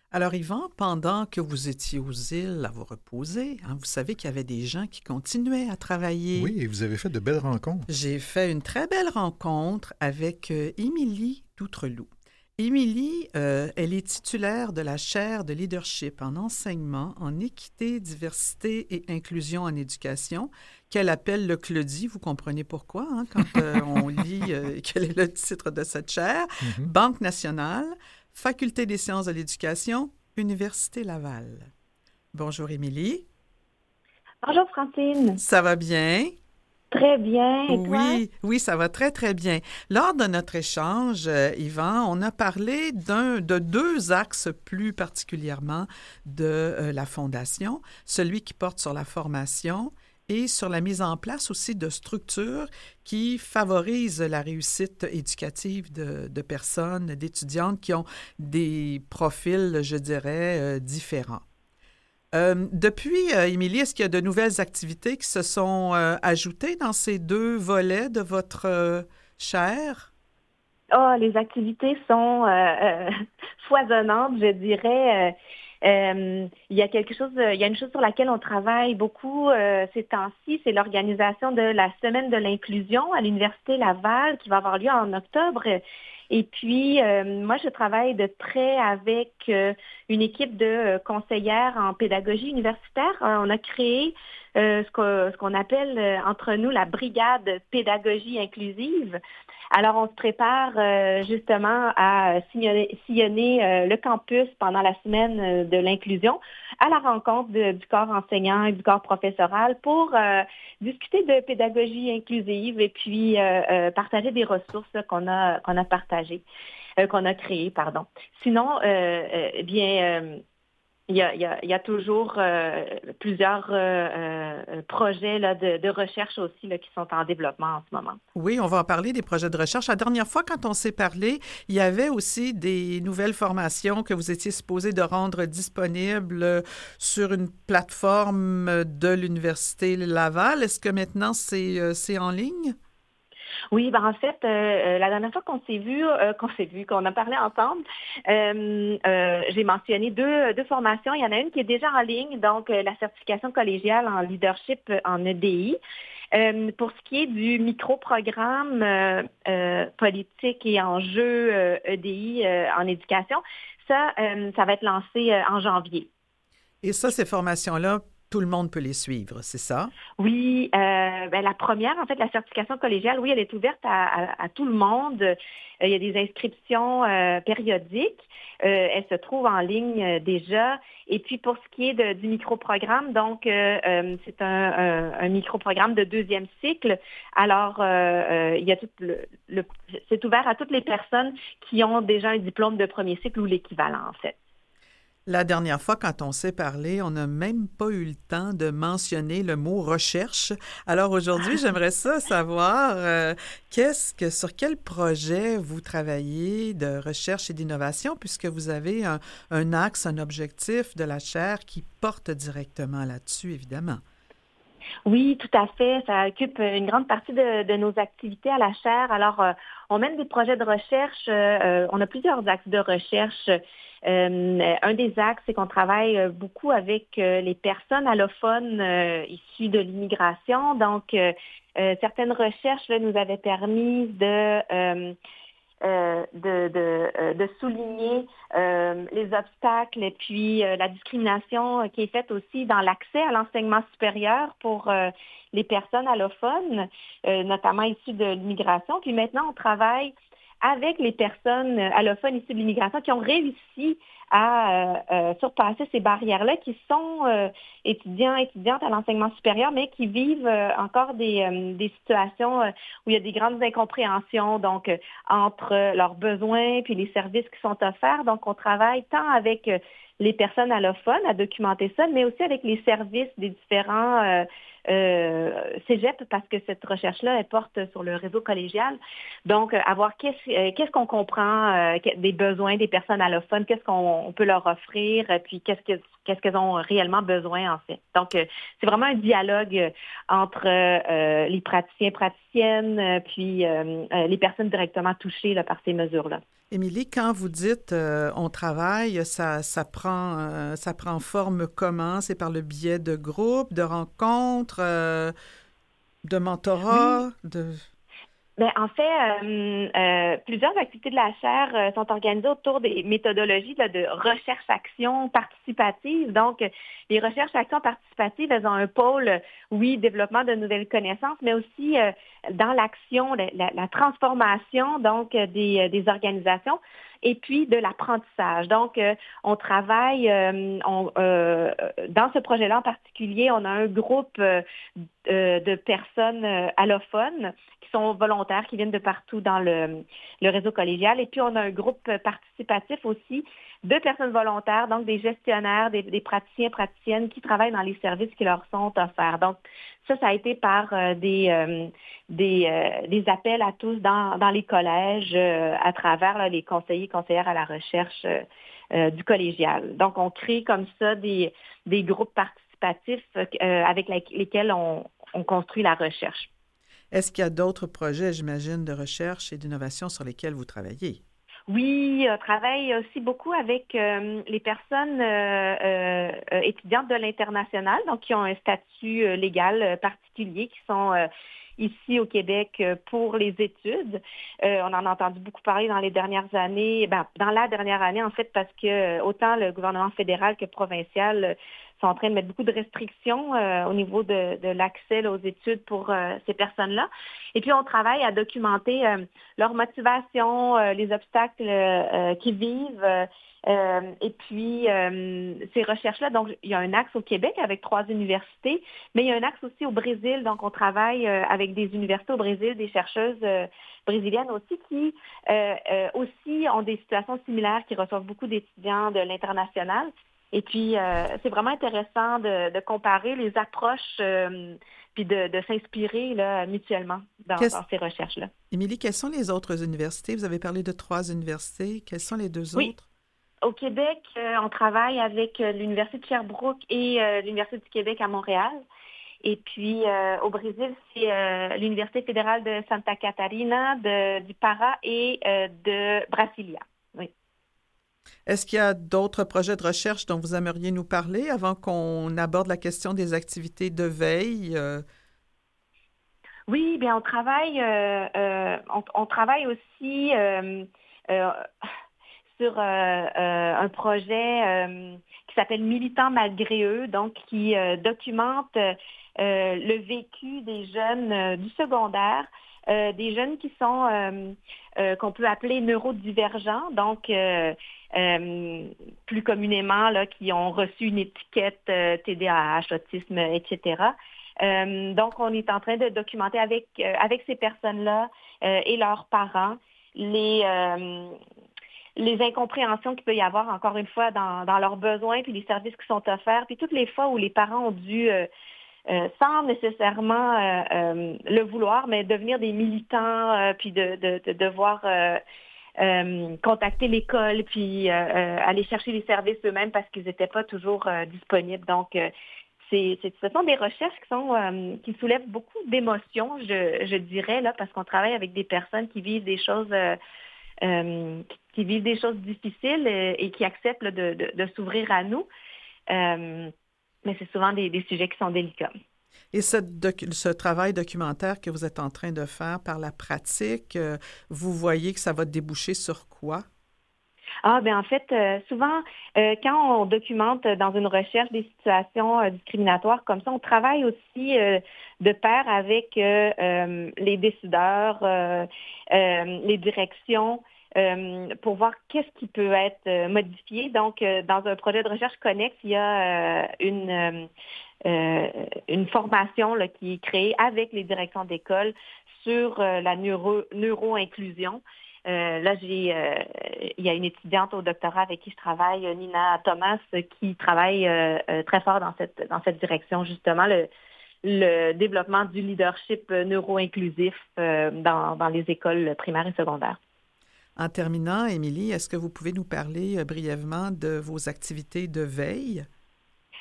Alors, Yvan, pendant que vous étiez aux îles à vous reposer, vous savez qu'il y avait des gens qui continuaient à travailler. Oui, et vous avez fait de belles rencontres. J'ai fait une très belle rencontre avec Émilie Doutreloup. Émilie, elle est titulaire de la chaire de leadership en enseignement, en équité, diversité et inclusion en éducation, qu'elle appelle le CLEDI. Vous comprenez pourquoi, quand on lit quel est le titre de cette chaire. Mhm. Banque nationale, Faculté des sciences de l'éducation, Université Laval. Bonjour, Émilie. Bonjour Francine. Ça va bien? Très bien. Et toi? Oui, oui, ça va très, très bien. Lors de notre échange, Yvan, on a parlé de deux axes plus particulièrement de la Fondation, celui qui porte sur la formation et sur la mise en place aussi de structures qui favorisent la réussite éducative de personnes, d'étudiantes qui ont des profils, je dirais, différents. Depuis, Émilie, est-ce qu'il y a de nouvelles activités qui se sont ajoutées dans ces deux volets de votre chaire? Oh, les activités sont foisonnantes, je dirais. Il y a il y a une chose sur laquelle on travaille beaucoup ces temps-ci, c'est l'organisation de la Semaine de l'inclusion à l'Université Laval qui va avoir lieu en octobre. Et puis, moi, je travaille de près avec une équipe de conseillères en pédagogie universitaire. On a créé ce qu'on appelle entre nous la brigade pédagogie inclusive. Alors, on se prépare justement à sillonner le campus pendant la semaine de l'inclusion à la rencontre du corps enseignant et du corps professoral pour discuter de pédagogie inclusive et puis partager des ressources là, qu'on a partagées, qu'on a créées, pardon. Sinon, eh bien, il y a toujours plusieurs projets là, de recherche aussi là, qui sont en développement en ce moment. Oui, on va en parler des projets de recherche. La dernière fois, quand on s'est parlé, il y avait aussi des nouvelles formations que vous étiez supposé de rendre disponibles sur une plateforme de l'Université Laval. Est-ce que maintenant c'est en ligne? Oui, ben en fait, la dernière fois qu'on a parlé ensemble, j'ai mentionné deux formations. Il y en a une qui est déjà en ligne, donc la certification collégiale en leadership en EDI. Pour ce qui est du micro-programme politique et enjeux EDI en éducation, ça va être lancé en janvier. Et ça, ces formations-là, tout le monde peut les suivre, c'est ça? Oui, ben, la première, en fait, la certification collégiale, oui, elle est ouverte à tout le monde. Il y a des inscriptions périodiques. Elle se trouve en ligne déjà. Et puis, pour ce qui est du micro-programme, donc, c'est un micro-programme de deuxième cycle. Alors, il y a c'est ouvert à toutes les personnes qui ont déjà un diplôme de premier cycle ou l'équivalent, en fait. La dernière fois, quand on s'est parlé, on n'a même pas eu le temps de mentionner le mot recherche. Alors aujourd'hui, j'aimerais ça savoir sur quel projet vous travaillez de recherche et d'innovation, puisque vous avez un axe, un objectif de la chaire qui porte directement là-dessus, évidemment. Oui, tout à fait. Ça occupe une grande partie de nos activités à la chaire. Alors, on mène des projets de recherche. On a plusieurs axes de recherche. Un des axes, c'est qu'on travaille beaucoup avec les personnes allophones issues de l'immigration. Donc, certaines recherches là, nous avaient permis de souligner les obstacles et puis la discrimination qui est faite aussi dans l'accès à l'enseignement supérieur pour les personnes allophones, notamment issues de l'immigration. Puis maintenant, on travaille avec les personnes allophones issues de l'immigration qui ont réussi à surpasser ces barrières-là, qui sont étudiantes à l'enseignement supérieur, mais qui vivent encore des situations où il y a des grandes incompréhensions, donc entre leurs besoins puis les services qui sont offerts. Donc, on travaille tant avec les personnes allophones à documenter ça, mais aussi avec les services des différents cégep, parce que cette recherche-là, elle porte sur le réseau collégial. Donc, à voir qu'est-ce qu'on comprend des besoins des personnes allophones, qu'est-ce qu'on peut leur offrir, puis qu'est-ce qu'elles ont réellement besoin, en fait. Donc, c'est vraiment un dialogue entre les praticiens, praticiennes, puis les personnes directement touchées là, par ces mesures-là. Émilie, quand vous dites on travaille, ça prend forme comment? C'est par le biais de groupes, de rencontres, de Oui, mentorat, de... ben, en fait, plusieurs activités de la chaire sont organisées autour des méthodologies là, de recherche-action participative. Donc, les recherches-actions participatives, elles ont un pôle, oui, développement de nouvelles connaissances, mais aussi dans l'action, la transformation donc des organisations et puis de l'apprentissage. Donc, on travaille, dans ce projet-là en particulier, on a un groupe de personnes allophones qui sont volontaires, qui viennent de partout dans le réseau collégial. Et puis, on a un groupe participatif aussi de personnes volontaires, donc des gestionnaires, des praticiens, praticiennes qui travaillent dans les services qui leur sont offerts. Donc, ça a été par des appels à tous dans les collèges à travers là, les conseillers, conseillères à la recherche du collégial. Donc, on crée comme ça des groupes participatifs avec lesquels on construit la recherche. Est-ce qu'il y a d'autres projets, j'imagine, de recherche et d'innovation sur lesquels vous travaillez? Oui, on travaille aussi beaucoup avec les personnes étudiantes de l'international, donc qui ont un statut légal particulier, qui sont ici au Québec pour les études. On en a entendu beaucoup parler dans les dernières années, dans la dernière année en fait, parce que autant le gouvernement fédéral que provincial sont en train de mettre beaucoup de restrictions au niveau de l'accès là, aux études pour ces personnes-là. Et puis, on travaille à documenter leur motivation, les obstacles qu'ils vivent. Et puis, ces recherches-là, donc, il y a un axe au Québec avec 3 universités, mais il y a un axe aussi au Brésil. Donc, on travaille avec des universités au Brésil, des chercheuses brésiliennes aussi qui aussi ont des situations similaires, qui reçoivent beaucoup d'étudiants de l'international. Et puis, c'est vraiment intéressant de comparer les approches puis de s'inspirer là, mutuellement dans ces recherches-là. Émilie, quelles sont les autres universités? Vous avez parlé de 3 universités. Quelles sont les 2 Oui, autres? au Québec, on travaille avec l'Université de Sherbrooke et l'Université du Québec à Montréal. Et puis, au Brésil, c'est l'Université fédérale de Santa Catarina, du Pará et de Brasilia. Oui. Est-ce qu'il y a d'autres projets de recherche dont vous aimeriez nous parler avant qu'on aborde la question des activités de veille? Oui, bien, on travaille aussi euh, sur un projet qui s'appelle Militants malgré eux, donc qui documente le vécu des jeunes du secondaire, des jeunes qui sont qu'on peut appeler neurodivergents, donc plus communément là, qui ont reçu une étiquette TDAH, autisme, etc. Donc, on est en train de documenter avec ces personnes-là et leurs parents les incompréhensions qu'il peut y avoir, encore une fois, dans leurs besoins, puis les services qui sont offerts, puis toutes les fois où les parents ont dû, sans nécessairement le vouloir, mais devenir des militants, puis de devoir contacter l'école, puis aller chercher les services eux-mêmes parce qu'ils n'étaient pas toujours disponibles. Donc, ce sont des recherches qui soulèvent beaucoup d'émotions, je dirais, là, parce qu'on travaille avec des personnes qui vivent des choses qui vivent des choses difficiles et qui acceptent là, de s'ouvrir à nous. Mais c'est souvent des sujets qui sont délicats. Et ce travail documentaire que vous êtes en train de faire par la pratique, vous voyez que ça va déboucher sur quoi? Ah, ben en fait, souvent, quand on documente dans une recherche des situations discriminatoires comme ça, on travaille aussi de pair avec les décideurs, les directions, pour voir qu'est-ce qui peut être modifié. Donc, dans un projet de recherche connexe, il y a une formation là, qui est créée avec les directions d'école sur la neuro-inclusion. Là, il y a une étudiante au doctorat avec qui je travaille, Nina Thomas, qui travaille très fort dans cette direction, justement, le développement du leadership neuro-inclusif dans les écoles primaires et secondaires. En terminant, Émilie, est-ce que vous pouvez nous parler brièvement de vos activités de veille?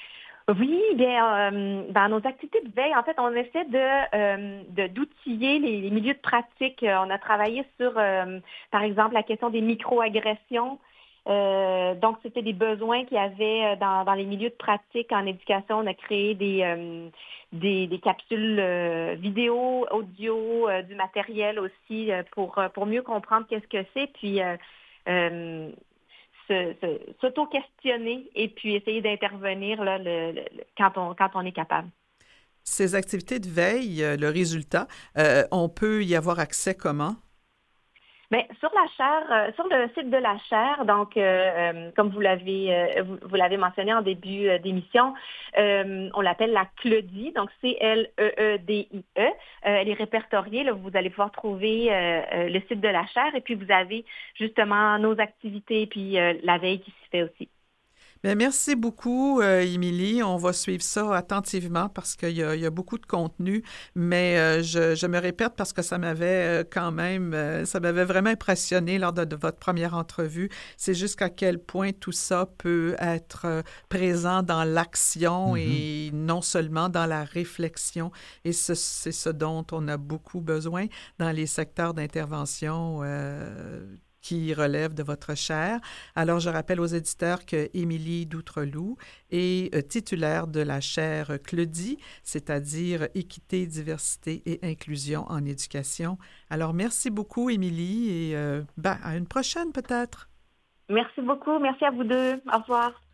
Oui, bien, dans nos activités de veille, en fait, on essaie d'outiller les milieux de pratique. On a travaillé sur, par exemple, la question des microagressions. Donc, c'était des besoins qu'il y avait dans les milieux de pratique en éducation. On a créé des capsules vidéo, audio, du matériel aussi pour mieux comprendre qu'est-ce que c'est. Puis, euh, s'auto-questionner et puis essayer d'intervenir là, quand on est capable. Ces activités de veille, le résultat, on peut y avoir accès comment? Bien, sur la chaire, sur le site de la chaire, donc comme vous l'avez mentionné en début d'émission, on l'appelle la CLEDI, donc CLEEDIE. Elle est répertoriée. Là, vous allez pouvoir trouver le site de la chaire et puis vous avez justement nos activités puis la veille qui s'y fait aussi. Bien, merci beaucoup, Émilie. On va suivre ça attentivement parce il y a beaucoup de contenu, mais je me répète parce que ça m'avait quand même, ça m'avait vraiment impressionné lors de votre première entrevue. C'est jusqu'à quel point tout ça peut être présent dans l'action Mhm. et non seulement dans la réflexion. Et c'est ce dont on a beaucoup besoin dans les secteurs d'intervention qui relève de votre chaire. Alors, je rappelle aux éditeurs que Émilie Doutreloup est titulaire de la chaire CLEDI, c'est-à-dire Équité, Diversité et Inclusion en éducation. Alors, merci beaucoup, Émilie, et à une prochaine peut-être. Merci beaucoup. Merci à vous deux. Au revoir.